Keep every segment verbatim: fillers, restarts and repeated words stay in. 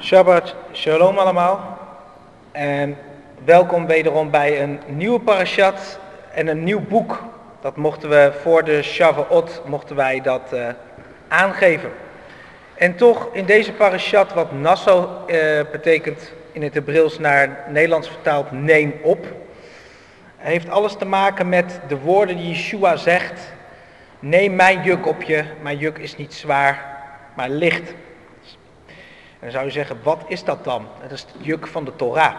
Shabbat shalom allemaal en welkom wederom bij een nieuwe parashat en een nieuw boek. Dat mochten we voor de Shavuot mochten wij dat uh, aangeven. En toch in deze parashat, wat Naso uh, betekent in het Hebreeuws naar Nederlands vertaald neem op, heeft alles te maken met de woorden die Yeshua zegt: neem mijn juk op je, mijn juk is niet zwaar, maar licht. En dan zou je zeggen, wat is dat dan? Dat is het juk van de Torah.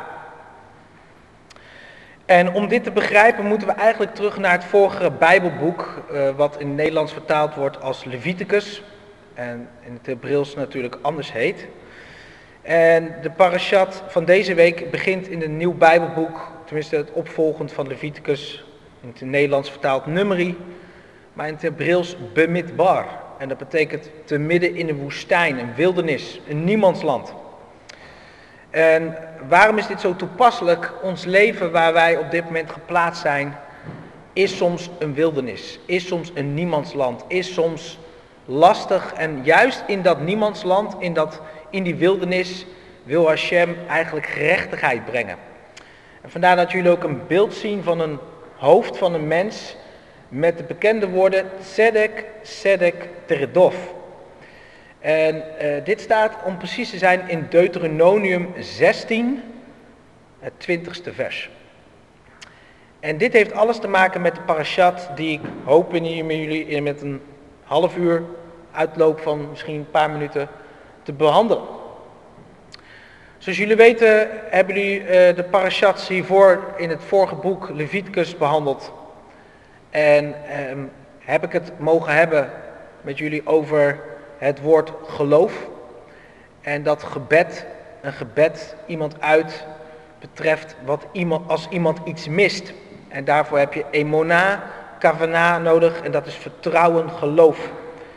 En om dit te begrijpen moeten we eigenlijk terug naar het vorige Bijbelboek, uh, wat in het Nederlands vertaald wordt als Leviticus. En in het Hebreeuws natuurlijk anders heet. En de parashat van deze week begint in een nieuw Bijbelboek, tenminste het opvolgend van Leviticus, in het Nederlands vertaald Numeri, maar in het Hebreeuws Bemidbar. En dat betekent te midden in een woestijn, een wildernis, een niemandsland. En waarom is dit zo toepasselijk? Ons leven waar wij op dit moment geplaatst zijn, is soms een wildernis, is soms een niemandsland, is soms lastig. En juist in dat niemandsland, in, dat, in die wildernis, wil Hashem eigenlijk gerechtigheid brengen. En vandaar dat jullie ook een beeld zien van een hoofd van een mens met de bekende woorden Tzedek, Tzedek, Teredof. En uh, dit staat, om precies te zijn, in Deuteronomium zestien, het twintigste vers. En dit heeft alles te maken met de parashat die ik hoop in hier met jullie in met een half uur uitloop van misschien een paar minuten te behandelen. Zoals jullie weten hebben jullie uh, de parashats hiervoor in het vorige boek Leviticus behandeld. En um, heb ik het mogen hebben met jullie over het woord geloof. En dat gebed, een gebed iemand uit betreft wat iemand, als iemand iets mist. En daarvoor heb je emona, kavana nodig en dat is vertrouwen, geloof.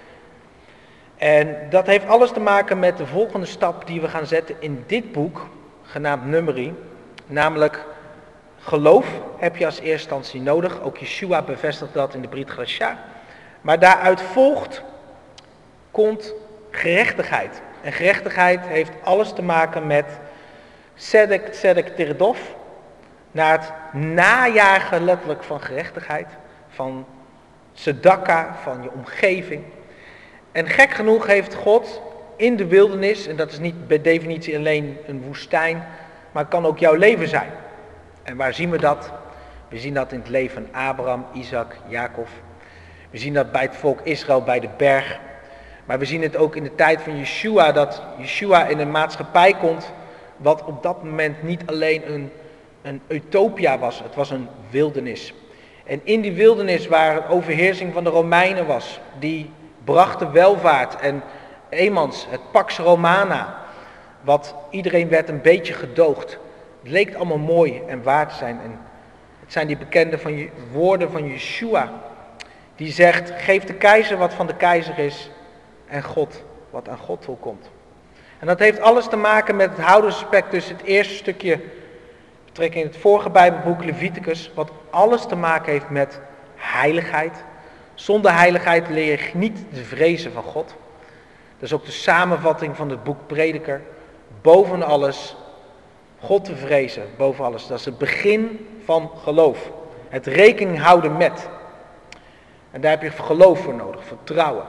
En dat heeft alles te maken met de volgende stap die we gaan zetten in dit boek, genaamd Numeri, namelijk geloof heb je als eerste instantie nodig. Ook Yeshua bevestigt dat in de Brit Chadashah. Maar daaruit volgt, komt gerechtigheid. En gerechtigheid heeft alles te maken met Tzedek, Tzedek, Teredof. Naar het najagen letterlijk van gerechtigheid. Van tzedakka, van je omgeving. En gek genoeg heeft God in de wildernis, en dat is niet bij definitie alleen een woestijn, maar het kan ook jouw leven zijn. En waar zien we dat? We zien dat in het leven van Abraham, Isaac, Jacob. We zien dat bij het volk Israël bij de berg. Maar we zien het ook in de tijd van Yeshua, dat Yeshua in een maatschappij komt wat op dat moment niet alleen een, een utopia was, het was een wildernis. En in die wildernis waar een overheersing van de Romeinen was, die brachten welvaart en eenmans, het Pax Romana, wat iedereen werd een beetje gedoogd. Het leek allemaal mooi en waar te zijn. En het zijn die bekende van je, woorden van Yeshua. Die zegt, geef de keizer wat van de keizer is. En God wat aan God toekomt. En dat heeft alles te maken met het houdensrespect tussen het eerste stukje betrekking in het vorige Bijbelboek Leviticus. Wat alles te maken heeft met heiligheid. Zonder heiligheid leer je niet de vrezen van God. Dat is ook de samenvatting van het boek Prediker. Boven alles God te vrezen, boven alles. Dat is het begin van geloof. Het rekening houden met. En daar heb je geloof voor nodig, vertrouwen.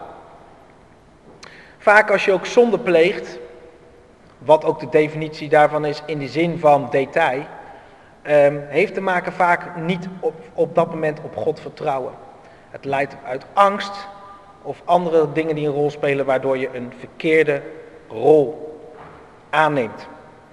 Vaak als je ook zonde pleegt, wat ook de definitie daarvan is in de zin van detail, um, heeft te maken vaak niet op, op dat moment op God vertrouwen. Het leidt uit angst of andere dingen die een rol spelen, waardoor je een verkeerde rol aanneemt.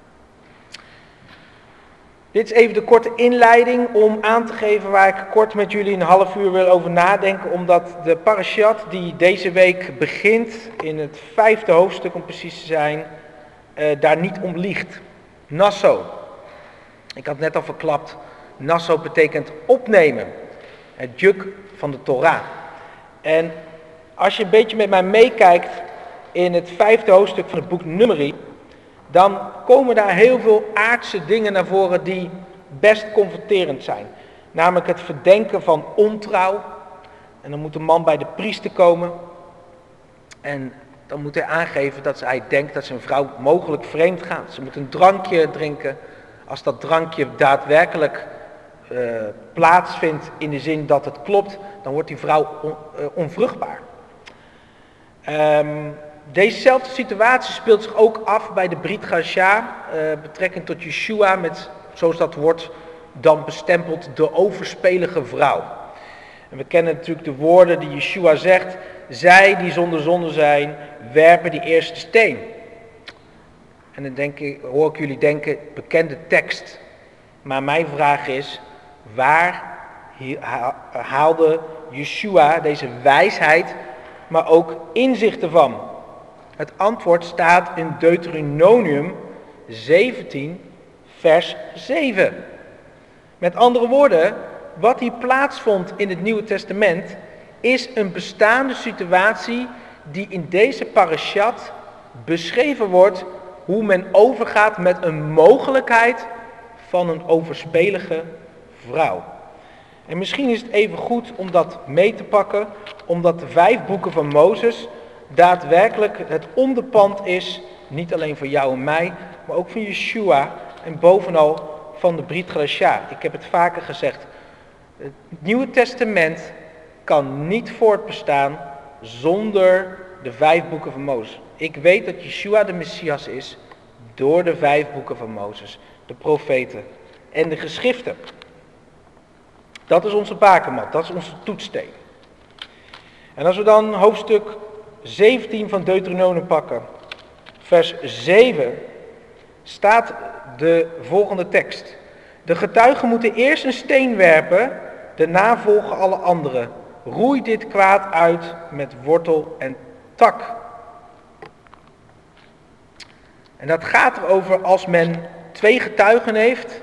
Dit is even de korte inleiding om aan te geven waar ik kort met jullie een half uur wil over nadenken. Omdat de parashat die deze week begint in het vijfde hoofdstuk om precies te zijn, uh, daar niet om liegt. Naso. Ik had net al verklapt, Naso betekent opnemen. Het juk van de Torah. En als je een beetje met mij meekijkt in het vijfde hoofdstuk van het boek Numeri, dan komen daar heel veel aardse dingen naar voren die best confronterend zijn. Namelijk het verdenken van ontrouw. En dan moet een man bij de priester komen. En dan moet hij aangeven dat hij denkt dat zijn vrouw mogelijk vreemd gaat. Ze moet een drankje drinken. Als dat drankje daadwerkelijk uh, plaatsvindt in de zin dat het klopt, dan wordt die vrouw on, uh, onvruchtbaar. Um, Dezezelfde situatie speelt zich ook af bij de Brit Gasha, uh, betrekking tot Yeshua, met, zoals dat wordt dan bestempeld, de overspelige vrouw. En we kennen natuurlijk de woorden die Yeshua zegt: zij die zonder zonde zijn, werpen die eerste steen. En dan denk ik, hoor ik jullie denken, bekende tekst. Maar mijn vraag is, waar haalde Yeshua deze wijsheid, maar ook inzichten van? Het antwoord staat in Deuteronomium zeventien, vers zeven. Met andere woorden, wat hier plaatsvond in het Nieuwe Testament is een bestaande situatie die in deze parashat beschreven wordt, hoe men overgaat met een mogelijkheid van een overspelige vrouw. En misschien is het even goed om dat mee te pakken, omdat de vijf boeken van Mozes daadwerkelijk het onderpand is, niet alleen voor jou en mij, maar ook van Yeshua en bovenal van de Brit Gasha. Ik heb het vaker gezegd, het Nieuwe Testament kan niet voortbestaan zonder de vijf boeken van Mozes. Ik weet dat Yeshua de Messias is door de vijf boeken van Mozes, de profeten en de geschriften. Dat is onze bakermat, dat is onze toetssteen. En als we dan hoofdstuk zeventien van Deuteronomium pakken, vers zeven, staat de volgende tekst. De getuigen moeten eerst een steen werpen, daarna volgen alle anderen. Roei dit kwaad uit met wortel en tak. En dat gaat erover als men twee getuigen heeft,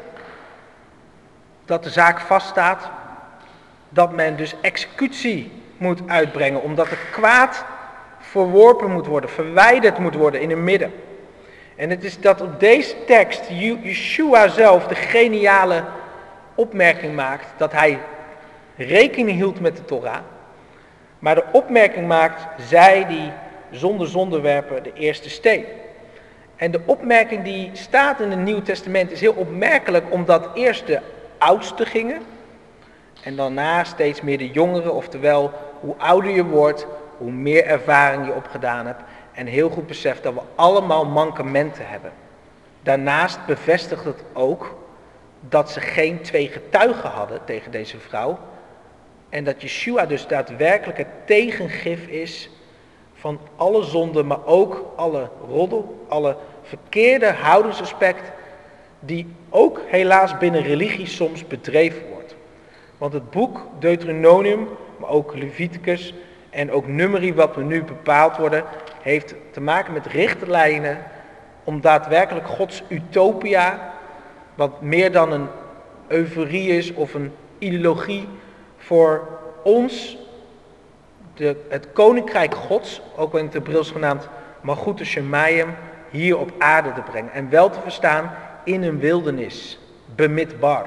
dat de zaak vaststaat, dat men dus executie moet uitbrengen, omdat het kwaad verworpen moet worden, verwijderd moet worden in het midden. En het is dat op deze tekst Yeshua zelf de geniale opmerking maakt, dat hij rekening hield met de Torah, maar de opmerking maakt, zij die zonder zonde werpen de eerste steen. En de opmerking die staat in het Nieuwe Testament is heel opmerkelijk, omdat eerst de oudsten gingen en daarna steeds meer de jongeren, oftewel hoe ouder je wordt, hoe meer ervaring je opgedaan hebt en heel goed beseft dat we allemaal mankementen hebben. Daarnaast bevestigt het ook dat ze geen twee getuigen hadden tegen deze vrouw en dat Yeshua dus daadwerkelijk het tegengif is van alle zonden, maar ook alle roddel, alle verkeerde houdingsaspect die ook helaas binnen religie soms bedreven wordt. Want het boek Deuteronomium, maar ook Leviticus en ook Numeri, wat we nu bepaald worden, heeft te maken met richtlijnen om daadwerkelijk Gods utopia, wat meer dan een euforie is of een ideologie, voor ons, de, het koninkrijk Gods, ook wel in het Hebreeuws genaamd Malchut Shemayim, hier op aarde te brengen. En wel te verstaan in een wildernis, bemidbar.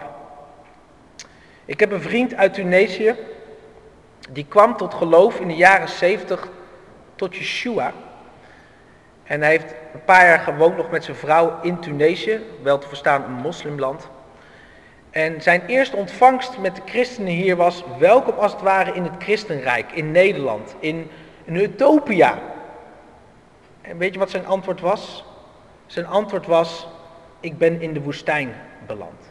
Ik heb een vriend uit Tunesië, die kwam tot geloof in de jaren zeventig tot Yeshua. En hij heeft een paar jaar gewoond nog met zijn vrouw in Tunesië, wel te verstaan een moslimland. En zijn eerste ontvangst met de christenen hier was welkom als het ware in het christenrijk, in Nederland, in een utopia. En weet je wat zijn antwoord was? Zijn antwoord was, ik ben in de woestijn beland.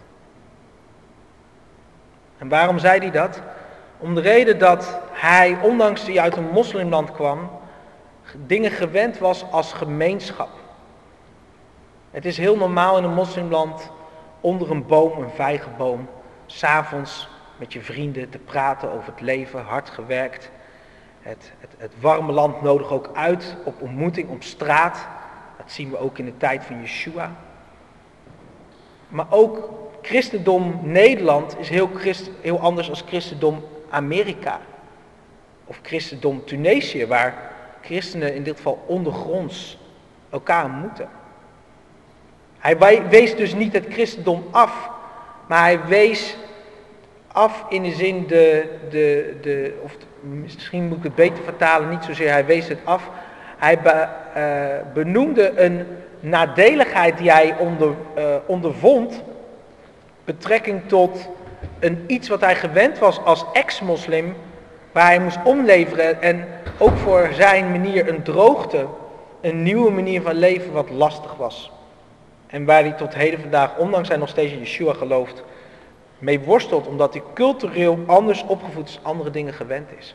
En waarom zei hij dat? Om de reden dat hij, ondanks dat hij uit een moslimland kwam, dingen gewend was als gemeenschap. Het is heel normaal in een moslimland onder een boom, een vijgenboom, 's avonds met je vrienden te praten over het leven, hard gewerkt. Het, het, het warme land nodigt ook uit op ontmoeting op straat. Dat zien we ook in de tijd van Yeshua. Maar ook christendom Nederland is heel, christ, heel anders dan christendom Amerika. Of christendom Tunesië, waar christenen in dit geval ondergronds elkaar ontmoeten. Hij wees dus niet het christendom af, maar hij wees af in de zin de, de, de of misschien moet ik het beter vertalen, niet zozeer hij wees het af, Hij be, uh, benoemde een nadeligheid die hij onder, uh, ondervond, betrekking tot een iets wat hij gewend was als ex-moslim, waar hij moest omleveren en ook voor zijn manier een droogte, een nieuwe manier van leven wat lastig was. En waar hij tot heden vandaag, ondanks hij nog steeds in Yeshua gelooft, mee worstelt, omdat hij cultureel anders opgevoed is, andere dingen gewend is.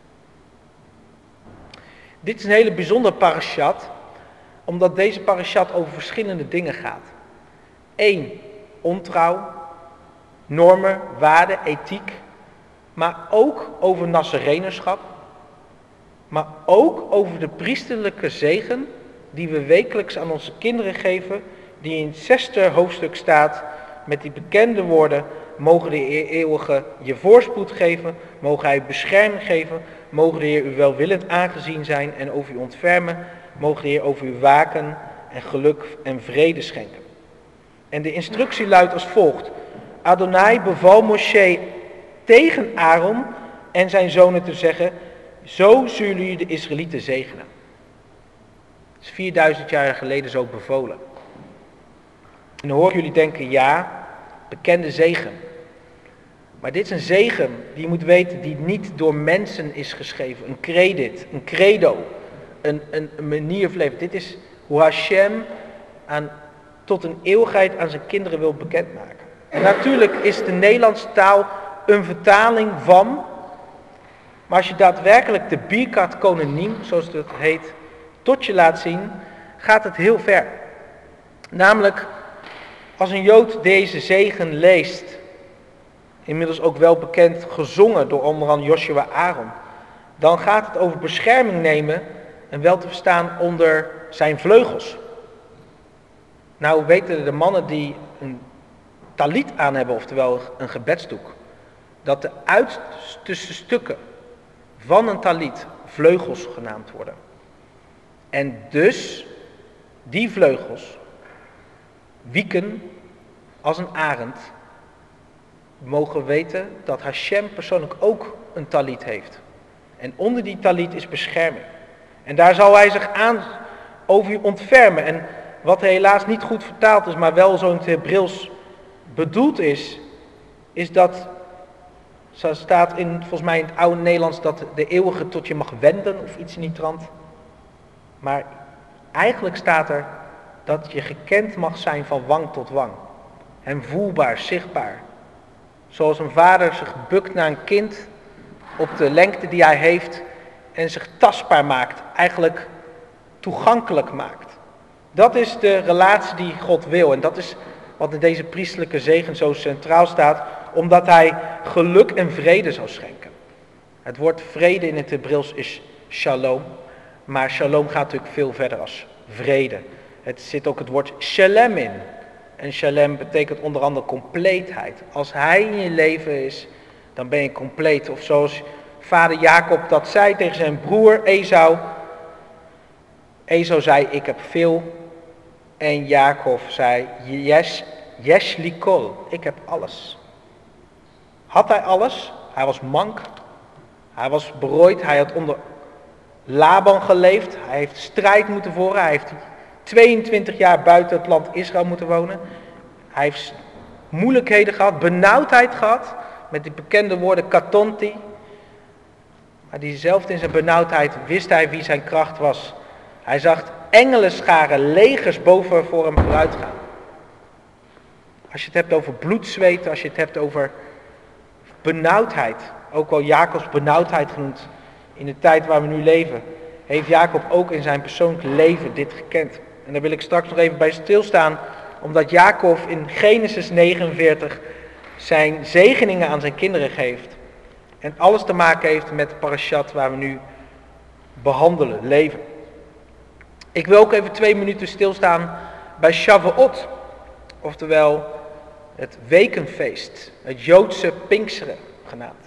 Dit is een hele bijzondere parashat, omdat deze parashat over verschillende dingen gaat. Eén, ontrouw, normen, waarden, ethiek, maar ook over nazarenerschap, maar ook over de priesterlijke zegen die we wekelijks aan onze kinderen geven, die in het zesde hoofdstuk staat met die bekende woorden: mogen de Heer eeuwige je voorspoed geven, mogen hij bescherming geven, mogen de Heer u welwillend aangezien zijn en over u ontfermen, mogen de Heer over u waken en geluk en vrede schenken. En de instructie luidt als volgt: Adonai beval Moshe tegen Aaron en zijn zonen te zeggen: zo zullen jullie de Israëlieten zegenen. Dat is vierduizend jaar geleden zo bevolen. En dan hoor ik jullie denken: ja, bekende zegen. Maar dit is een zegen die je moet weten die niet door mensen is geschreven. Een credit, een credo, een, een, een manier van leven. Dit is hoe Hashem aan, tot een eeuwigheid aan zijn kinderen wil bekendmaken. En natuurlijk is de Nederlandse taal een vertaling van, maar als je daadwerkelijk de Birkat Kohanim, zoals het heet, tot je laat zien, gaat het heel ver. Namelijk, als een Jood deze zegen leest, inmiddels ook wel bekend, gezongen door onder andere Joshua Aaron, dan gaat het over bescherming nemen en wel te verstaan onder zijn vleugels. Nou weten de mannen die een talit aan hebben, oftewel een gebedsdoek, dat de uiterste stukken van een talit vleugels genaamd worden. En dus die vleugels wieken als een arend. We mogen weten dat Hashem persoonlijk ook een talit heeft. En onder die talit is bescherming. En daar zal hij zich aan over u ontfermen. En wat helaas niet goed vertaald is, maar wel zo in het Hebreeuws bedoeld is, is dat, zo staat in, volgens mij in het oude Nederlands, dat de eeuwige tot je mag wenden of iets in die trant. Maar eigenlijk staat er dat je gekend mag zijn van wang tot wang. Hem voelbaar, zichtbaar. Zoals een vader zich bukt naar een kind op de lengte die hij heeft en zich tastbaar maakt, eigenlijk toegankelijk maakt. Dat is de relatie die God wil en dat is wat in deze priesterlijke zegen zo centraal staat, omdat hij geluk en vrede zal schenken. Het woord vrede in het Hebreeuws is shalom, maar shalom gaat natuurlijk veel verder als vrede. Het zit ook het woord shalem in. En shalem betekent onder andere compleetheid. Als hij in je leven is, dan ben je compleet. Of zoals vader Jacob dat zei tegen zijn broer Esau. Esau zei: ik heb veel. En Jacob zei: yes, yes likol, ik heb alles. Had hij alles? Hij was mank. Hij was berooid. Hij had onder Laban geleefd. Hij heeft strijd moeten voeren. Hij heeft tweeëntwintig jaar buiten het land Israël moeten wonen. Hij heeft moeilijkheden gehad, benauwdheid gehad, met die bekende woorden katonti. Maar diezelfde in zijn benauwdheid wist hij wie zijn kracht was. Hij zag engelenscharen, legers boven voor hem vooruit gaan. Als je het hebt over bloedzweten, als je het hebt over benauwdheid, ook wel Jacobs benauwdheid genoemd, in de tijd waar we nu leven, heeft Jacob ook in zijn persoonlijk leven dit gekend. En daar wil ik straks nog even bij stilstaan, omdat Jacob in Genesis negenenveertig zijn zegeningen aan zijn kinderen geeft. En alles te maken heeft met de parashat waar we nu behandelen, leven. Ik wil ook even twee minuten stilstaan bij Shavuot, oftewel het wekenfeest, het Joodse Pinksteren genaamd.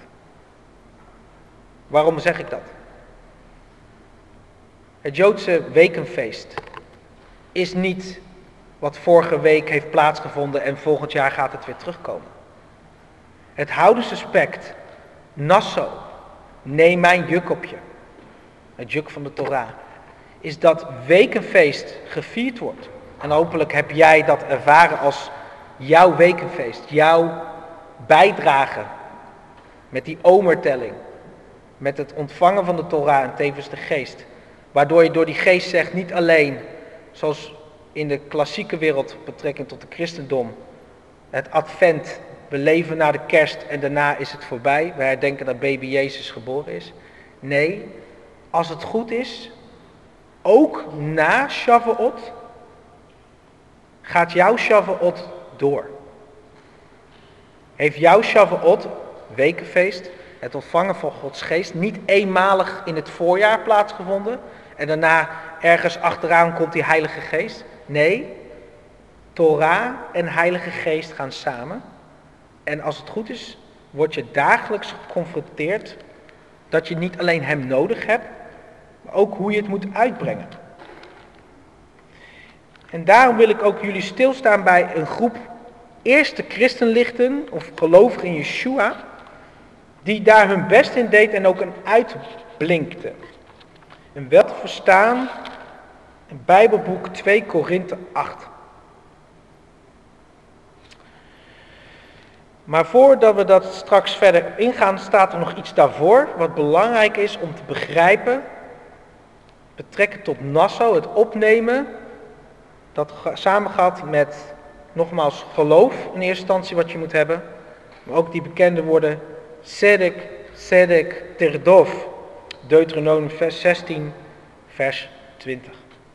Waarom zeg ik dat? Het Joodse wekenfeest is niet wat vorige week heeft plaatsgevonden en volgend jaar gaat het weer terugkomen. Het houdensaspect, Nasso, neem mijn juk op je, het juk van de Torah, is dat wekenfeest gevierd wordt. En hopelijk heb jij dat ervaren als jouw wekenfeest, jouw bijdrage met die omertelling, met het ontvangen van de Torah en tevens de geest. Waardoor je door die geest zegt, niet alleen zoals in de klassieke wereld betrekking tot het christendom, het advent, we leven na de kerst en daarna is het voorbij. We herdenken dat baby Jezus geboren is. Nee, als het goed is, ook na Shavuot, gaat jouw Shavuot door. Heeft jouw Shavuot, wekenfeest, het ontvangen van Gods geest, niet eenmalig in het voorjaar plaatsgevonden en daarna ergens achteraan komt die Heilige Geest? Nee, Torah en Heilige Geest gaan samen. En als het goed is, word je dagelijks geconfronteerd dat je niet alleen hem nodig hebt, maar ook hoe je het moet uitbrengen. En daarom wil ik ook jullie stilstaan bij een groep eerste christenlichten of gelovigen in Yeshua, die daar hun best in deed en ook een uitblinkte. En wel te verstaan in Bijbelboek twee Korinthe acht. Maar voordat we dat straks verder ingaan, staat er nog iets daarvoor, wat belangrijk is om te begrijpen. Betrekken tot Nassau, het opnemen, dat samengaat met, nogmaals, geloof in eerste instantie wat je moet hebben. Maar ook die bekende woorden, Sedek, Sedek, Terdov, Deuteronomium vers zestien, vers twintig.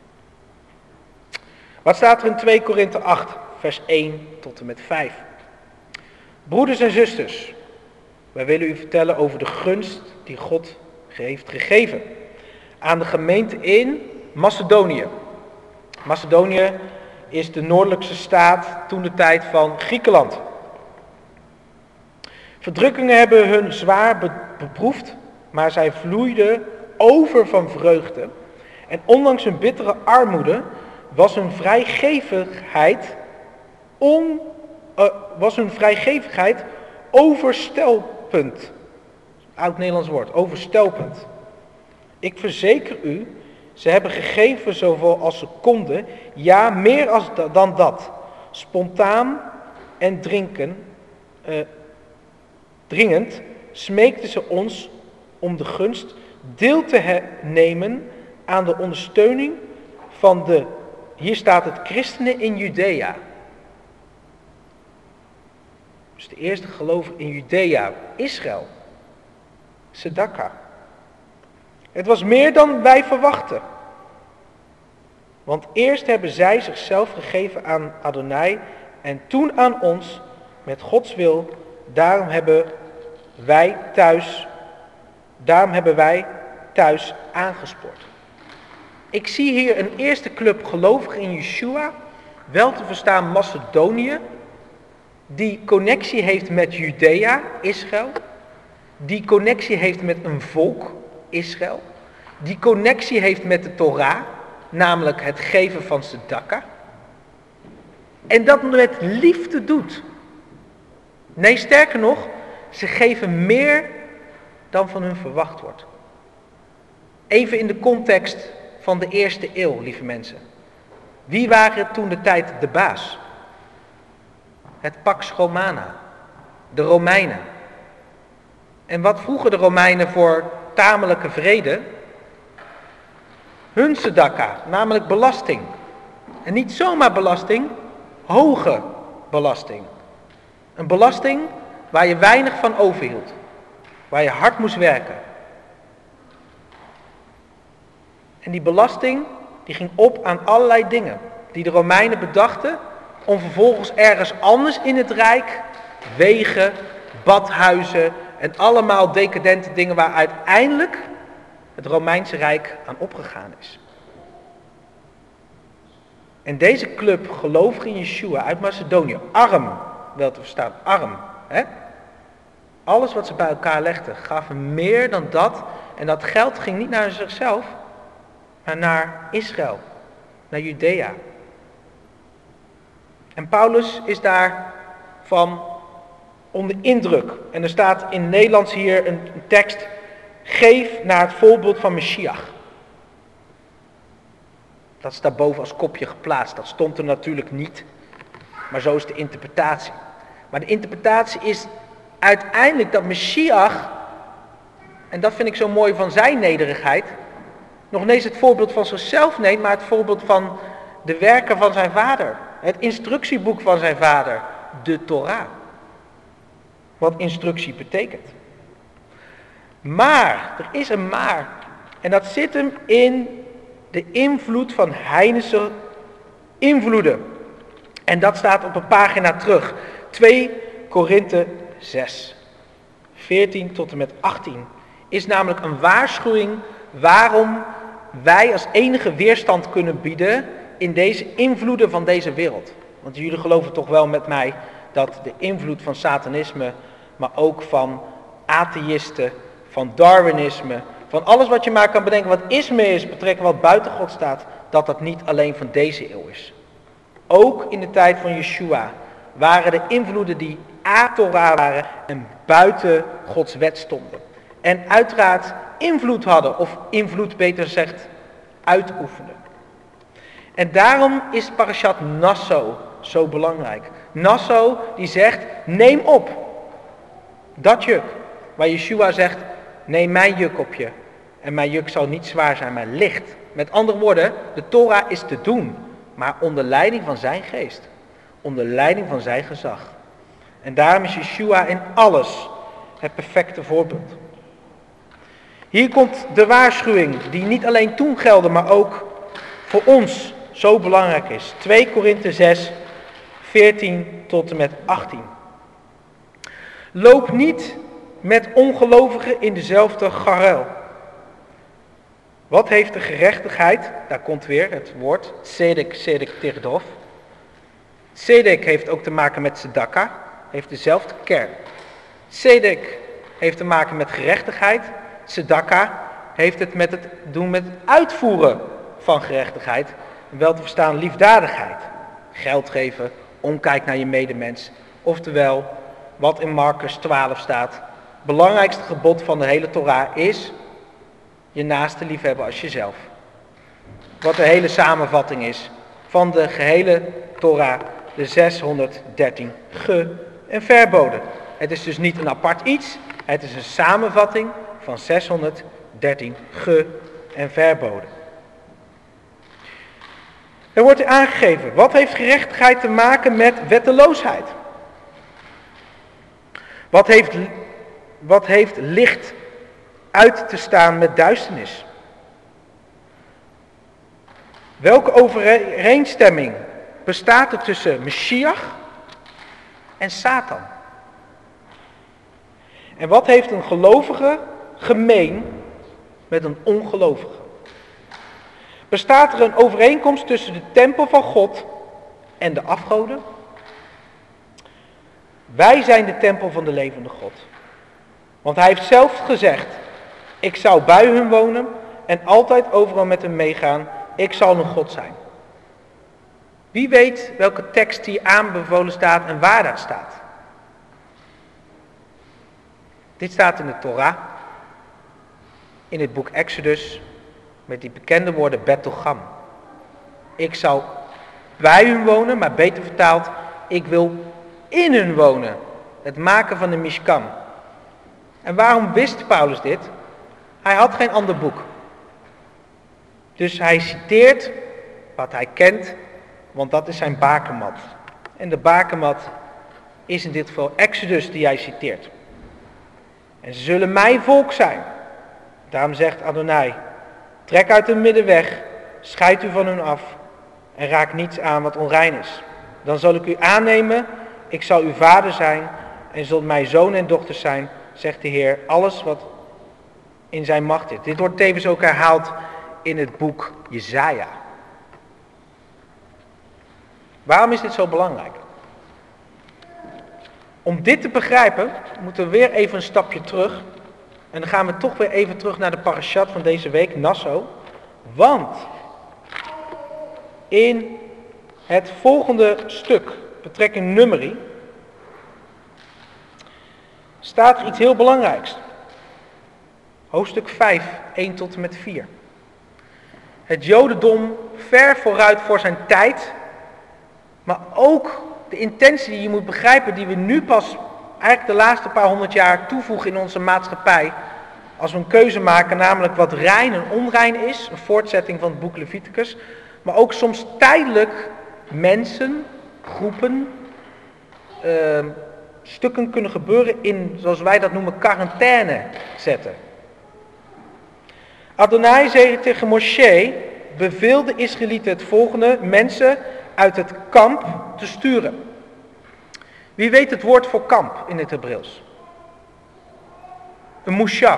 Wat staat er in twee Korinthe acht, vers één tot en met vijf? Broeders en zusters, wij willen u vertellen over de gunst die God heeft gegeven aan de gemeente in Macedonië. Macedonië is de noordelijkste staat toen de tijd van Griekenland. Verdrukkingen hebben hun zwaar be- beproefd, maar zij vloeiden over van vreugde. En ondanks hun bittere armoede was hun vrijgevigheid on Uh, was hun vrijgevigheid overstelpend. Oud-Nederlands woord, overstelpend. Ik verzeker u, ze hebben gegeven zoveel als ze konden, ja, meer als da- dan dat. Spontaan en drinken, uh, dringend smeekten ze ons om de gunst deel te he- nemen aan de ondersteuning van de, hier staat het, christenen in Judea. Dus de eerste gelovigen in Judea, Israël, Sedaka. Het was meer dan wij verwachten. Want eerst hebben zij zichzelf gegeven aan Adonai en toen aan ons, met Gods wil. Daarom hebben wij thuis, daarom hebben wij thuis aangespoord. Ik zie hier een eerste club gelovigen in Yeshua, wel te verstaan Macedonië, die connectie heeft met Judea, Israël, die connectie heeft met een volk, Israël, die connectie heeft met de Torah, namelijk het geven van tzedaka, en dat met liefde doet. Nee, sterker nog, ze geven meer dan van hun verwacht wordt. Even in de context van de eerste eeuw, lieve mensen. Wie waren toen de tijd de baas? Het Pax Romana, de Romeinen. En wat vroegen de Romeinen voor tamelijke vrede? Hun tzedaka, namelijk belasting. En niet zomaar belasting, hoge belasting. Een belasting waar je weinig van overhield. Waar je hard moest werken. En die belasting die ging op aan allerlei dingen die de Romeinen bedachten om vervolgens ergens anders in het Rijk wegen, badhuizen en allemaal decadente dingen waar uiteindelijk het Romeinse Rijk aan opgegaan is. En deze club gelovigen in Yeshua uit Macedonië, arm, wel te verstaan, arm, hè? Alles wat ze bij elkaar legden, gaven meer dan dat. En dat geld ging niet naar zichzelf, maar naar Israël, naar Judea. En Paulus is daarvan onder indruk. En er staat in Nederlands hier een tekst, geef naar het voorbeeld van Messias. Dat is daarboven als kopje geplaatst. Dat stond er natuurlijk niet. Maar zo is de interpretatie. Maar de interpretatie is uiteindelijk dat Messias, en dat vind ik zo mooi van zijn nederigheid, nog niet eens het voorbeeld van zichzelf neemt, maar het voorbeeld van de werken van zijn vader. Het instructieboek van zijn vader, de Torah. Wat instructie betekent. Maar, er is een maar. En dat zit hem in de invloed van heidense invloeden. En dat staat op een pagina terug. twee Korinthe zes. veertien tot en met achttien. Is namelijk een waarschuwing waarom wij als enige weerstand kunnen bieden in deze invloeden van deze wereld. Want jullie geloven toch wel met mij dat de invloed van satanisme, maar ook van atheïsten, van Darwinisme, van alles wat je maar kan bedenken wat isme is, betrekken wat buiten God staat, dat dat niet alleen van deze eeuw is. Ook in de tijd van Yeshua waren de invloeden die a-Torah waren en buiten Gods wet stonden. En uiteraard invloed hadden, of invloed beter gezegd, uitoefenen. En daarom is Parashat Naso zo belangrijk. Naso die zegt, neem op dat juk. Waar Yeshua zegt, neem mijn juk op je. En mijn juk zal niet zwaar zijn, maar licht. Met andere woorden, de Torah is te doen. Maar onder leiding van zijn geest. Onder leiding van zijn gezag. En daarom is Yeshua in alles het perfecte voorbeeld. Hier komt de waarschuwing die niet alleen toen geldde, maar ook voor ons zo belangrijk is. twee Korinthe zes, veertien tot en met achttien. Loop niet met ongelovigen in dezelfde garel. Wat heeft de gerechtigheid? Daar komt weer het woord. Tzedek, tzedek, tirdof. Tzedek heeft ook te maken met tzedakah. Heeft dezelfde kern. Tzedek heeft te maken met gerechtigheid. Tzedakah heeft het met het doen met het uitvoeren van gerechtigheid. Wel te verstaan liefdadigheid. Geld geven, omkijk naar je medemens. Oftewel, wat in Marcus twaalf staat. Het belangrijkste gebod van de hele Torah is je naaste liefhebben als jezelf. Wat de hele samenvatting is van de gehele Torah, de zeshonderddertien ge- en verboden. Het is dus niet een apart iets, het is een samenvatting van zeshonderddertien ge- en verboden. Er wordt aangegeven, wat heeft gerechtigheid te maken met wetteloosheid? Wat heeft, wat heeft licht uit te staan met duisternis? Welke overeenstemming bestaat er tussen Messias en Satan? En wat heeft een gelovige gemeen met een ongelovige? Bestaat er een overeenkomst tussen de tempel van God en de afgoden? Wij zijn de tempel van de levende God. Want hij heeft zelf gezegd, ik zou bij hun wonen en altijd overal met hen meegaan. Ik zal hun God zijn. Wie weet welke tekst hier aanbevolen staat en waar dat staat? Dit staat in de Torah, in het boek Exodus, met die bekende woorden Bethel-Gam. Ik zal bij hun wonen, maar beter vertaald, ik wil in hun wonen. Het maken van de Mishkan. En waarom wist Paulus dit? Hij had geen ander boek. Dus hij citeert wat hij kent, want dat is zijn bakermat. En de bakermat is in dit geval Exodus die hij citeert. En ze zullen mijn volk zijn. Daarom zegt Adonai, trek uit hun midden weg, scheid u van hun af en raak niets aan wat onrein is. Dan zal ik u aannemen, ik zal uw vader zijn en zult mijn zoon en dochters zijn, zegt de Heer, alles wat in zijn macht is. Dit wordt tevens ook herhaald in het boek Jesaja. Waarom is dit zo belangrijk? Om dit te begrijpen, moeten we weer even een stapje terug. En dan gaan we toch weer even terug naar de parashat van deze week, Naso. Want in het volgende stuk, betrekking Numeri, staat er iets heel belangrijks. Hoofdstuk vijf, één tot en met vier. Het Jodendom ver vooruit voor zijn tijd, maar ook de intentie die je moet begrijpen, die we nu pas eigenlijk de laatste paar honderd jaar toevoegen in onze maatschappij, als we een keuze maken, namelijk wat rein en onrein is, een voortzetting van het boek Leviticus, maar ook soms tijdelijk mensen, groepen, uh, stukken kunnen gebeuren in, zoals wij dat noemen, quarantaine zetten. Adonai zei tegen Moshe, beveel de Israëlieten het volgende, mensen uit het kamp te sturen. Wie weet het woord voor kamp in het Hebreeuws? Een mushaf.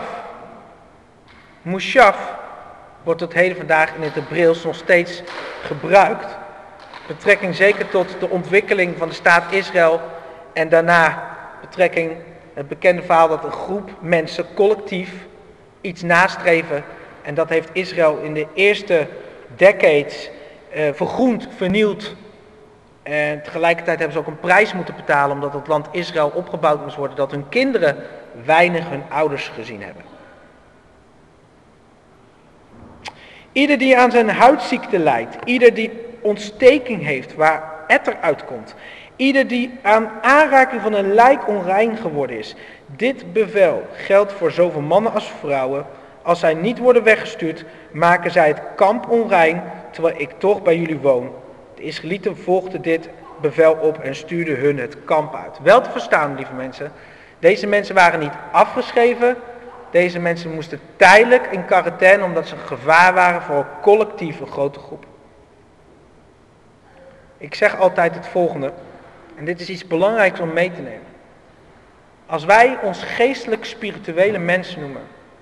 Mushaf wordt tot heden vandaag in het Hebreeuws nog steeds gebruikt. Betrekking zeker tot de ontwikkeling van de staat Israël en daarna betrekking het bekende verhaal dat een groep mensen collectief iets nastreven. En dat heeft Israël in de eerste decades eh, vergroend, vernield. En tegelijkertijd hebben ze ook een prijs moeten betalen omdat het land Israël opgebouwd moest worden. Dat hun kinderen weinig hun ouders gezien hebben. Ieder die aan zijn huidziekte lijdt, ieder die ontsteking heeft waar etter uitkomt, ieder die aan aanraking van een lijk onrein geworden is. Dit bevel geldt voor zowel mannen als vrouwen. Als zij niet worden weggestuurd, maken zij het kamp onrein, terwijl ik toch bij jullie woon. De Israëlieten volgden dit bevel op en stuurden hun het kamp uit. Wel te verstaan, lieve mensen, deze mensen waren niet afgeschreven. Deze mensen moesten tijdelijk in quarantaine omdat ze een gevaar waren voor een collectieve grote groep. Ik zeg altijd het volgende, en dit is iets belangrijks om mee te nemen. Als wij ons geestelijk spirituele mens noemen,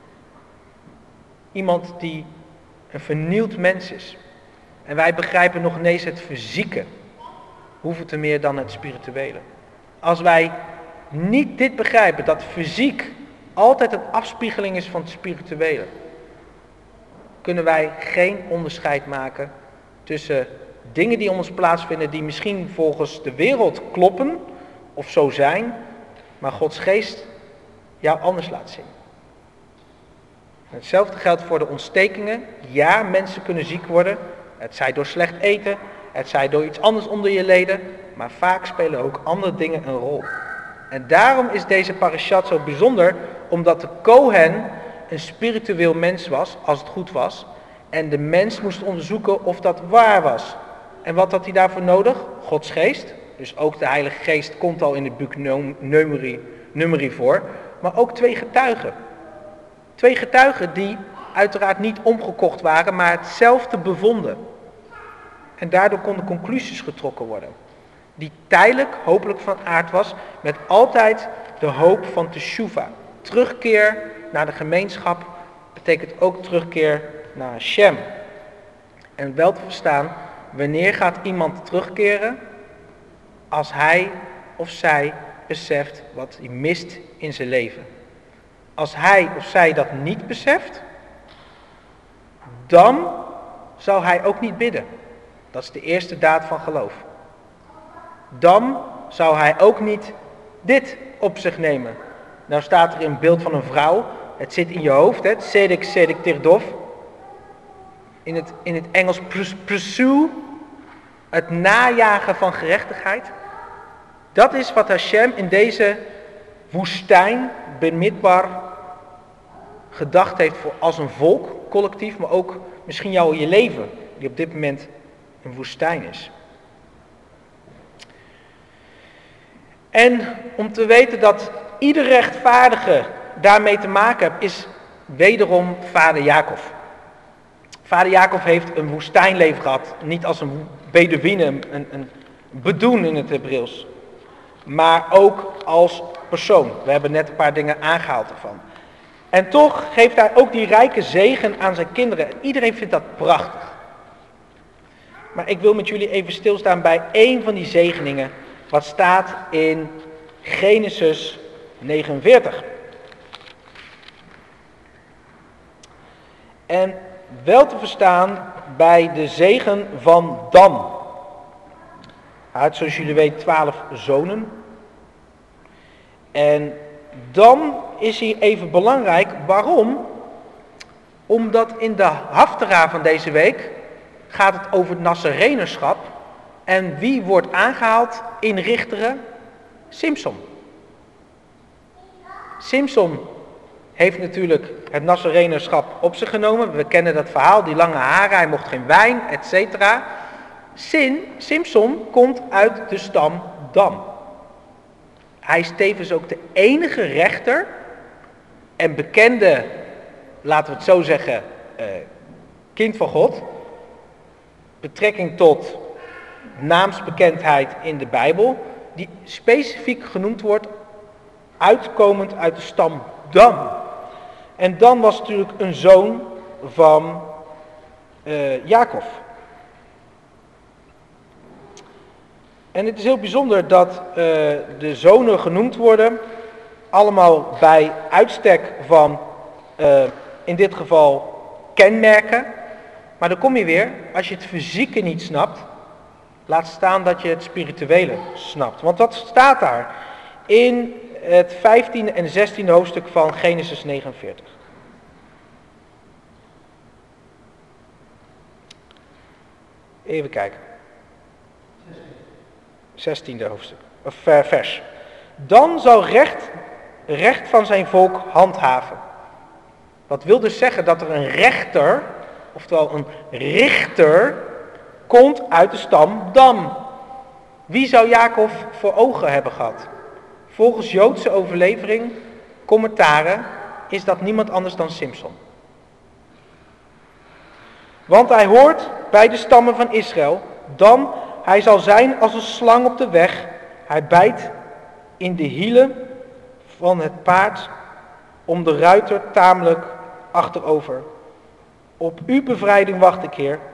iemand die een vernield mens is, en wij begrijpen nog ineens het fysieke, hoeveel te meer dan het spirituele. Als wij niet dit begrijpen, dat fysiek altijd een afspiegeling is van het spirituele, kunnen wij geen onderscheid maken tussen dingen die om ons plaatsvinden, die misschien volgens de wereld kloppen of zo zijn, maar Gods geest jou anders laat zien. Hetzelfde geldt voor de ontstekingen. Ja, mensen kunnen ziek worden, het zij door slecht eten, het zij door iets anders onder je leden, maar vaak spelen ook andere dingen een rol. En daarom is deze parashat zo bijzonder, omdat de Kohen een spiritueel mens was, als het goed was, en de mens moest onderzoeken of dat waar was. En wat had hij daarvoor nodig? Gods geest. Dus ook de Heilige Geest komt al in het boek Numeri voor, maar ook twee getuigen. Twee getuigen die uiteraard niet omgekocht waren, maar hetzelfde bevonden. En daardoor konden conclusies getrokken worden. Die tijdelijk, hopelijk van aard was, met altijd de hoop van teshuva. Terugkeer naar de gemeenschap betekent ook terugkeer naar Hashem. En wel te verstaan, wanneer gaat iemand terugkeren? Als hij of zij beseft wat hij mist in zijn leven. Als hij of zij dat niet beseft, dan zou hij ook niet bidden. Dat is de eerste daad van geloof. Dan zou hij ook niet dit op zich nemen. Nou staat er in beeld van een vrouw, het zit in je hoofd, hè, tzedek, tzedek, tirdof. In het, in het Engels pursue, het najagen van gerechtigheid. Dat is wat Hashem in deze woestijn, Ben Midbar, gedacht heeft voor als een volk, collectief, maar ook misschien jouw je leven, die op dit moment een woestijn is. En om te weten dat ieder rechtvaardige daarmee te maken heeft, is wederom vader Jacob. Vader Jacob heeft een woestijnleven gehad, niet als een Bedouine, een, een bedoen in het Hebreeuws, maar ook als persoon. We hebben net een paar dingen aangehaald ervan. En toch geeft hij ook die rijke zegen aan zijn kinderen. En iedereen vindt dat prachtig. Maar ik wil met jullie even stilstaan bij één van die zegeningen, wat staat in Genesis negenenveertig. En wel te verstaan bij de zegen van Dan. Hij had, zoals jullie weten, twaalf zonen. En Dan is hier even belangrijk. Waarom? Omdat in de haftara van deze week gaat het over het Nazarenerschap. En wie wordt aangehaald in Richteren? Simson. Simson heeft natuurlijk het Nazarenerschap op zich genomen. We kennen dat verhaal, die lange haren, hij mocht geen wijn, et cetera. Sin, Simson komt uit de stam Dan. Hij is tevens ook de enige rechter en bekende, laten we het zo zeggen, eh, kind van God. Betrekking tot naamsbekendheid in de Bijbel, die specifiek genoemd wordt, uitkomend uit de stam Dan. En Dan was natuurlijk een zoon van uh, Jacob. En het is heel bijzonder dat uh, de zonen genoemd worden, allemaal bij uitstek van, uh, in dit geval, kenmerken. Maar dan kom je weer, als je het fysieke niet snapt, laat staan dat je het spirituele snapt. Want wat staat daar in het vijftiende en zestiende hoofdstuk van Genesis negenenveertig? Even kijken. zestiende hoofdstuk, of vers. Dan zal recht, recht van zijn volk handhaven. Wat wil dus zeggen dat er een rechter, oftewel een richter, komt uit de stam Dan. Wie zou Jacob voor ogen hebben gehad? Volgens Joodse overlevering, commentaren, is dat niemand anders dan Simson. Want hij hoort bij de stammen van Israël, dan hij zal zijn als een slang op de weg. Hij bijt in de hielen van het paard om de ruiter tamelijk achterover. Op uw bevrijding wacht ik, Heer.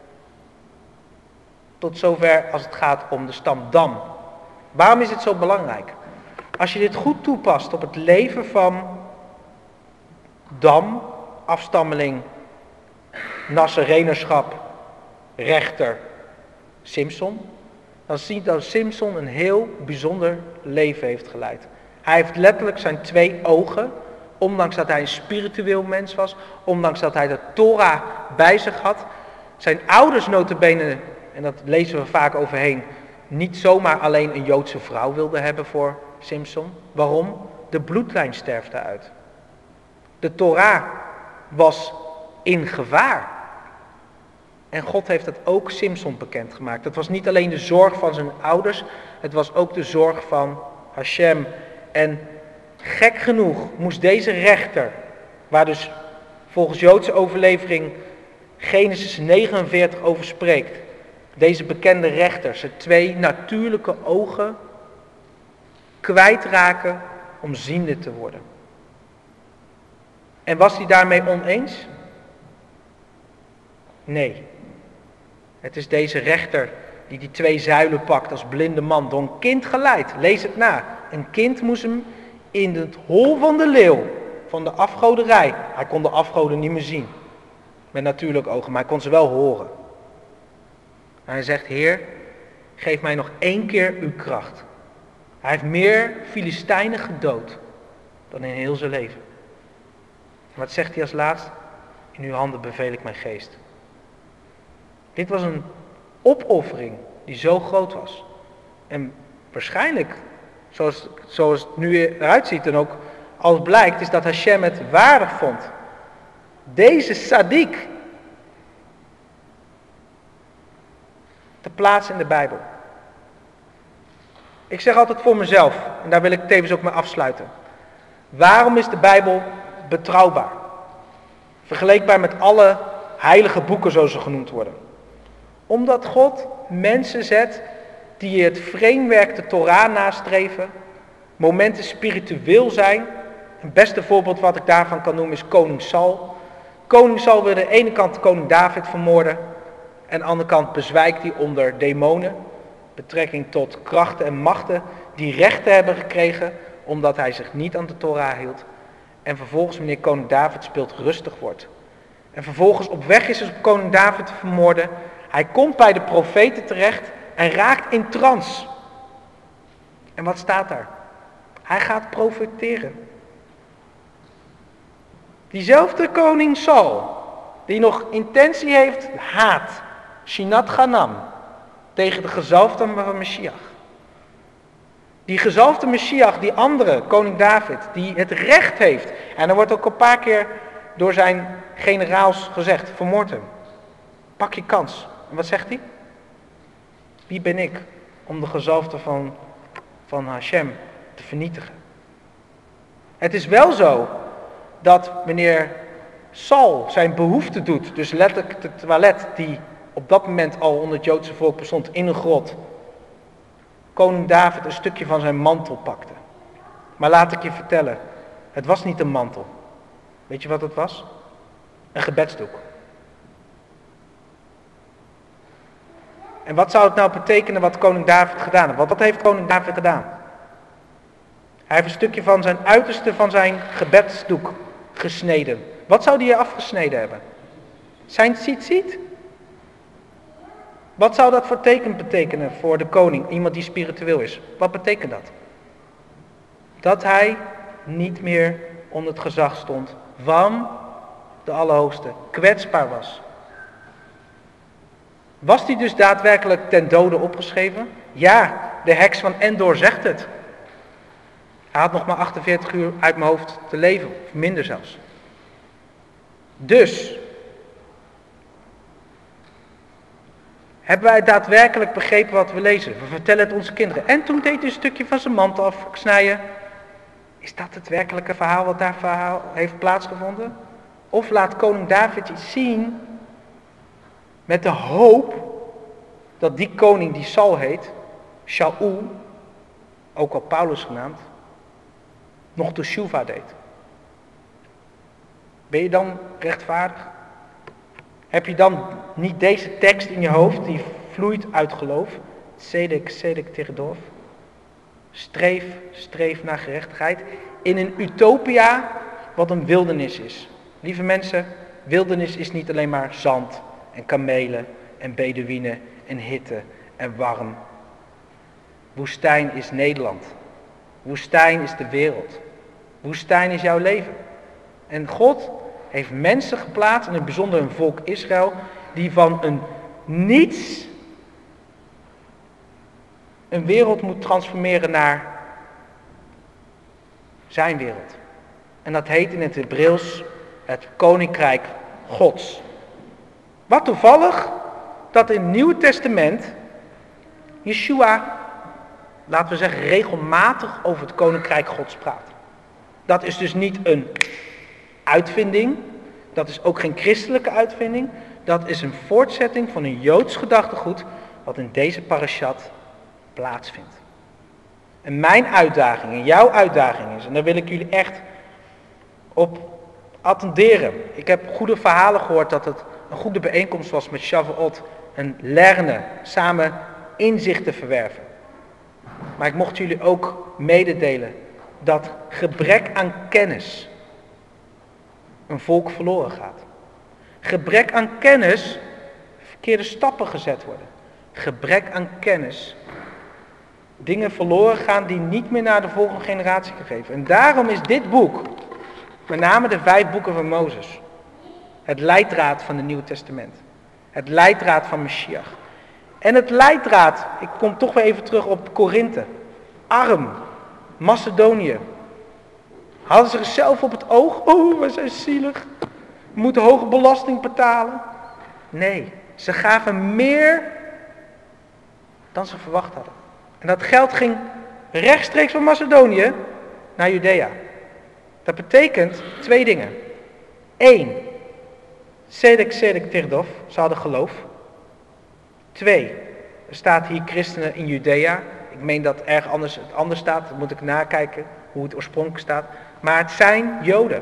Tot zover als het gaat om de stam Dan. Waarom is het zo belangrijk? Als je dit goed toepast op het leven van Dan, afstammeling, Nazarenerschap, rechter, Simson, dan zie je dat Simson een heel bijzonder leven heeft geleid. Hij heeft letterlijk zijn twee ogen, ondanks dat hij een spiritueel mens was, ondanks dat hij de Torah bij zich had. Zijn ouders nota bene, en dat lezen we vaak overheen, niet zomaar alleen een Joodse vrouw wilden hebben voor Simson. Waarom? De bloedlijn sterfde uit. De Torah was in gevaar. En God heeft dat ook Simson bekendgemaakt. Het was niet alleen de zorg van zijn ouders, het was ook de zorg van Hashem. En gek genoeg moest deze rechter, waar dus volgens Joodse overlevering Genesis negenenveertig over spreekt, deze bekende rechter zijn twee natuurlijke ogen kwijtraken om ziende te worden. En was hij daarmee oneens? Nee. Het is deze rechter die die twee zuilen pakt als blinde man, door een kind geleid. Lees het na. Een kind moest hem in het hol van de leeuw, van de afgoderij. Hij kon de afgoden niet meer zien, met natuurlijke ogen, maar hij kon ze wel horen. En hij zegt, Heer, geef mij nog één keer uw kracht. Hij heeft meer Filistijnen gedood dan in heel zijn leven. En wat zegt hij als laatst? In uw handen beveel ik mijn geest. Dit was een opoffering die zo groot was. En waarschijnlijk, zoals, zoals het nu eruit ziet en ook als blijkt, is dat Hashem het waardig vond. Deze sadiek te plaatsen in de Bijbel. Ik zeg altijd voor mezelf, en daar wil ik tevens ook mee afsluiten. Waarom is de Bijbel betrouwbaar? Vergelijkbaar met alle heilige boeken zoals ze genoemd worden. Omdat God mensen zet die het framewerk de Torah nastreven, momenten spiritueel zijn. Het beste voorbeeld wat ik daarvan kan noemen is koning Saul. Koning Saul wilde aan de ene kant koning David vermoorden en aan de andere kant bezwijkt hij onder demonen. Betrekking tot krachten en machten die rechten hebben gekregen omdat hij zich niet aan de Torah hield. En vervolgens wanneer koning David speelt rustig wordt. En vervolgens op weg is om koning David te vermoorden. Hij komt bij de profeten terecht en raakt in trance. En wat staat daar? Hij gaat profeteren. Diezelfde koning Saul, die nog intentie heeft, haat, Shinat Ganam, tegen de gezalfde van Messias. Die gezalfde Messias, die andere, koning David, die het recht heeft. En er wordt ook een paar keer door zijn generaals gezegd, vermoord hem. Pak je kans. En wat zegt hij? Wie ben ik om de gezalfde van, van Hashem te vernietigen? Het is wel zo dat wanneer Saul zijn behoefte doet, dus letterlijk de toilet die op dat moment al onder het Joodse volk bestond in een grot, koning David een stukje van zijn mantel pakte. Maar laat ik je vertellen, het was niet een mantel. Weet je wat het was? Een gebedsdoek. En wat zou het nou betekenen wat koning David gedaan heeft? Want wat heeft koning David gedaan? Hij heeft een stukje van zijn uiterste van zijn gebedsdoek gesneden. Wat zou hij afgesneden hebben? Zijn tzitzit? Wat zou dat voor teken betekenen voor de koning, iemand die spiritueel is? Wat betekent dat? Dat hij niet meer onder het gezag stond van de Allerhoogste, kwetsbaar was. Was hij dus daadwerkelijk ten dode opgeschreven? Ja, de heks van Endor zegt het. Hij had nog maar achtenveertig uur uit mijn hoofd te leven, of minder zelfs. Dus, hebben wij daadwerkelijk begrepen wat we lezen? We vertellen het onze kinderen. En toen deed hij een stukje van zijn mantel afsnijden. Is dat het werkelijke verhaal wat daar verhaal heeft plaatsgevonden? Of laat koning David iets zien met de hoop dat die koning die Saul heet, Shaul, ook al Paulus genaamd, nog teshuva deed. Ben je dan rechtvaardig? Heb je dan niet deze tekst in je hoofd die vloeit uit geloof? Tzedek, tzedek tirdof. Streef, streef naar gerechtigheid. In een utopia wat een wildernis is. Lieve mensen, wildernis is niet alleen maar zand en kamelen en beduïnen en hitte en warm. Woestijn is Nederland. Woestijn is de wereld. Woestijn is jouw leven. En God heeft mensen geplaatst, en in het bijzonder een volk Israël, die van een niets een wereld moet transformeren naar zijn wereld. En dat heet in het Hebreeuws het Koninkrijk Gods. Wat toevallig dat in het Nieuwe Testament Yeshua, laten we zeggen, regelmatig over het Koninkrijk Gods praat. Dat is dus niet een uitvinding, dat is ook geen christelijke uitvinding, dat is een voortzetting van een Joods gedachtegoed wat in deze parashat plaatsvindt. En mijn uitdaging en jouw uitdaging is, en daar wil ik jullie echt op attenderen. Ik heb goede verhalen gehoord dat het een goede bijeenkomst was met Shavuot en lernen, samen inzichten verwerven. Maar ik mocht jullie ook mededelen dat gebrek aan kennis een volk verloren gaat. Gebrek aan kennis, verkeerde stappen gezet worden. Gebrek aan kennis, dingen verloren gaan die niet meer naar de volgende generatie gegeven. En daarom is dit boek, met name de vijf boeken van Mozes, het leidraad van het Nieuwe Testament. Het leidraad van Mashiach. En het leidraad, ik kom toch weer even terug op Korinthe. Arm, Macedonië. Hadden ze zichzelf op het oog? Oh, we zijn zielig. We moeten hoge belasting betalen. Nee, ze gaven meer dan ze verwacht hadden. En dat geld ging rechtstreeks van Macedonië naar Judea. Dat betekent twee dingen. Eén, Tzedek, tzedek tirdof, ze hadden geloof. Twee, er staat hier christenen in Judea. Ik meen dat erg anders het anders staat, dat moet ik nakijken hoe het oorspronkelijk staat. Maar het zijn Joden.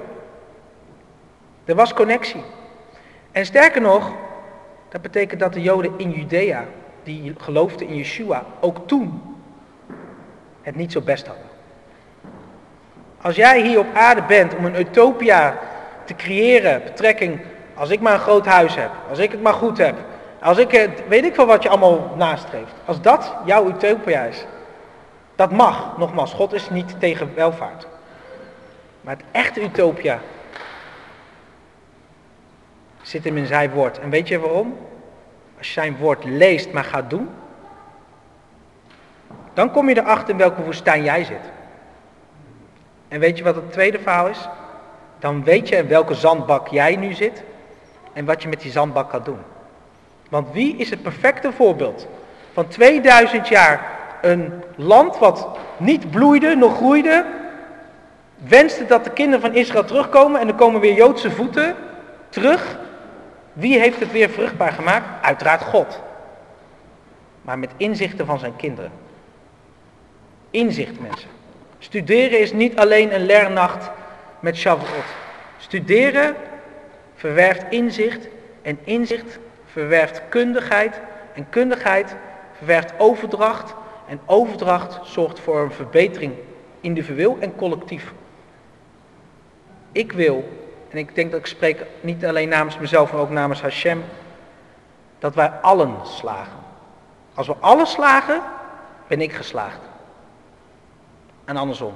Er was connectie. En sterker nog, dat betekent dat de Joden in Judea, die geloofden in Yeshua, ook toen het niet zo best hadden. Als jij hier op aarde bent om een utopia te creëren, betrekking, als ik maar een groot huis heb, als ik het maar goed heb, als ik het, weet ik wel wat je allemaal nastreeft. Als dat jouw utopia is, dat mag, nogmaals, God is niet tegen welvaart. Maar het echte utopia zit hem in zijn woord. En weet je waarom? Als je zijn woord leest, maar gaat doen, dan kom je erachter in welke woestijn jij zit. En weet je wat het tweede verhaal is? Dan weet je in welke zandbak jij nu zit en wat je met die zandbak kan doen. Want wie is het perfecte voorbeeld van tweeduizend jaar een land wat niet bloeide, nog groeide, wenste dat de kinderen van Israël terugkomen en er komen weer Joodse voeten terug. Wie heeft het weer vruchtbaar gemaakt? Uiteraard God. Maar met inzichten van zijn kinderen. Inzicht, mensen. Studeren is niet alleen een leernacht met Shavuot. Studeren verwerft inzicht en inzicht verwerft kundigheid en kundigheid verwerft overdracht en overdracht zorgt voor een verbetering individueel en collectief. Ik wil, en ik denk dat ik spreek niet alleen namens mezelf, maar ook namens Hashem, dat wij allen slagen. Als we allen slagen, ben ik geslaagd. En andersom.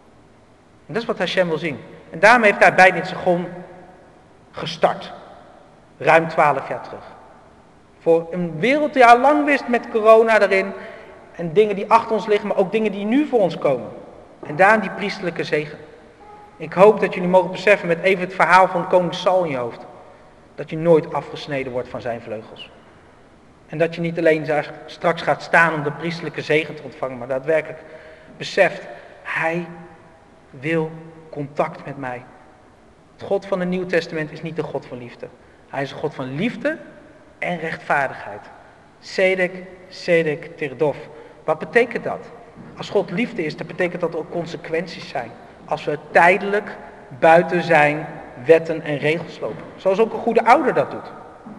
En dat is wat Hashem wil zien. En daarom heeft hij bij Nitsagon gestart. Ruim twaalf jaar terug. Voor een wereldjaar lang wist met corona erin. En dingen die achter ons liggen, maar ook dingen die nu voor ons komen. En daarom die priesterlijke zegen. Ik hoop dat jullie mogen beseffen met even het verhaal van koning Saul in je hoofd. Dat je nooit afgesneden wordt van zijn vleugels. En dat je niet alleen daar straks gaat staan om de priesterlijke zegen te ontvangen, maar daadwerkelijk beseft, hij wil contact met mij. Het God van het Nieuw Testament is niet de God van liefde. Hij is een God van liefde en rechtvaardigheid. Sedek, sedek, tirdof. Wat betekent dat? Als God liefde is, dan betekent dat er ook consequenties zijn. Als we tijdelijk buiten zijn wetten en regels lopen. Zoals ook een goede ouder dat doet.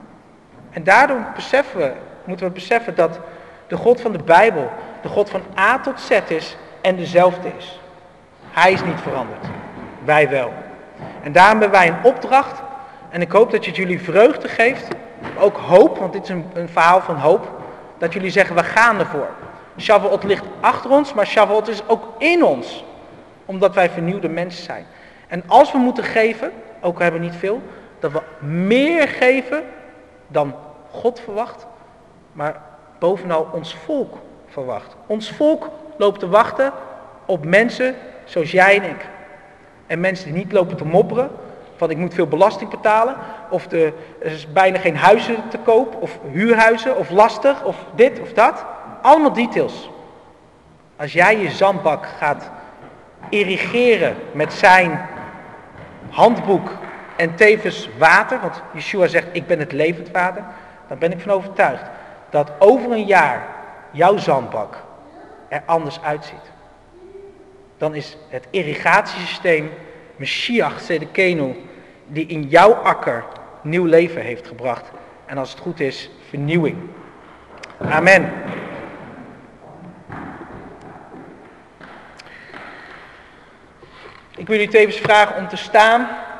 En daardoor beseffen we, moeten we beseffen dat de God van de Bijbel de God van A tot Z is en dezelfde is. Hij is niet veranderd. Wij wel. En daarom hebben wij een opdracht. En ik hoop dat je het jullie vreugde geeft. Maar ook hoop, want dit is een, een verhaal van hoop. Dat jullie zeggen, we gaan ervoor. Shavuot ligt achter ons, maar Shavuot is ook in ons. Omdat wij vernieuwde mensen zijn. En als we moeten geven, ook hebben we niet veel, dat we meer geven dan God verwacht. Maar bovenal ons volk verwacht. Ons volk loopt te wachten op mensen zoals jij en ik. En mensen die niet lopen te mopperen. Van ik moet veel belasting betalen. Of de, er is bijna geen huizen te koop. Of huurhuizen. Of lastig. Of dit of dat. Allemaal details. Als jij je zandbak gaat irrigeren met zijn handboek en tevens water. Want Yeshua zegt ik ben het levend water. Dan ben ik van overtuigd dat over een jaar jouw zandbak er anders uitziet. Dan is het irrigatiesysteem Mashiach Tzedekenu die in jouw akker nieuw leven heeft gebracht. En als het goed is, vernieuwing. Amen. Ik wil jullie tevens vragen om te staan.